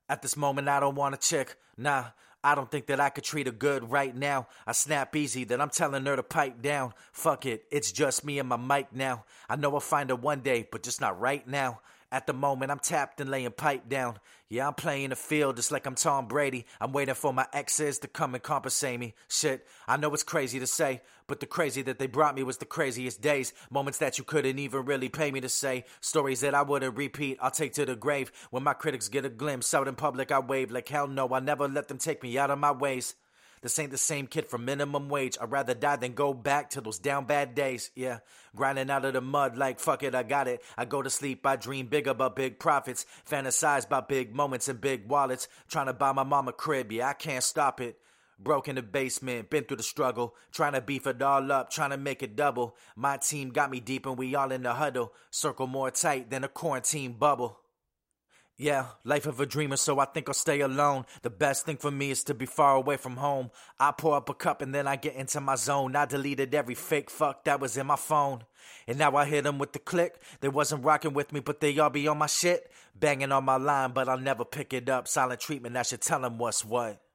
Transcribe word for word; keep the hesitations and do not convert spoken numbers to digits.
At this moment, I don't want a chick. Nah, I don't think that I could treat her good right now. I snap easy, then I'm telling her to pipe down. Fuck it, it's just me and my mic now. I know I'll find her one day, but just not right now. At the moment, I'm tapped and laying pipe down. Yeah, I'm playing the field just like I'm Tom Brady. I'm waiting for my exes to come and compensate me. Shit, I know it's crazy to say, but the crazy that they brought me was the craziest days. Moments that you couldn't even really pay me to say. Stories that I wouldn't repeat, I'll take to the grave. When my critics get a glimpse, out in public I wave like hell no. I never let them take me out of my ways. This ain't the same kid from minimum wage. I'd rather die than go back to those down bad days. Yeah, grinding out of the mud like fuck it, I got it. I go to sleep, I dream big about big profits. Fantasize about big moments and big wallets. Trying to buy my mama crib, yeah, I can't stop it. Broke in the basement, been through the struggle. Trying to beef it all up, trying to make it double. My team got me deep and we all in the huddle. Circle more tight than a quarantine bubble. Yeah, life of a dreamer, so I think I'll stay alone. The best thing for me is to be far away from home. I pour up a cup and then I get into my zone. I deleted every fake fuck that was in my phone. And now I hit them with the click. They wasn't rocking with me, but they all be on my shit. Banging on my line, but I'll never pick it up. Silent treatment, I should tell them what's what.